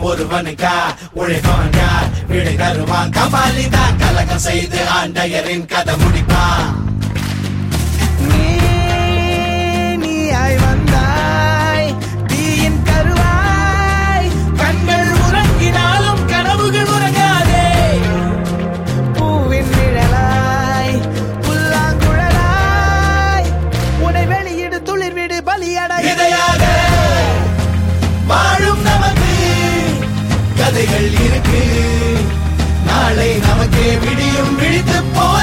ஒருவனுக்கா உழைப்பவன் யார் விடை தருவான் கபாலிதான் கலகம் செய்து ஆண்டையரின் கதை முடிப்பான் நீயாய் வந்தாய் தீயின் கருவாய் கண்கள் உறங்கினாலும் கனவுகள் உறங்காதே பூவின் நிழலாய் புல்லாங்குழலாய் உனை வெளியிடு துளிர்விடு பலியடை இதையாக வாழும் நமக்கு கதைகள் இருக்கு நாளை நமக்கே விடியும் விழித்து போ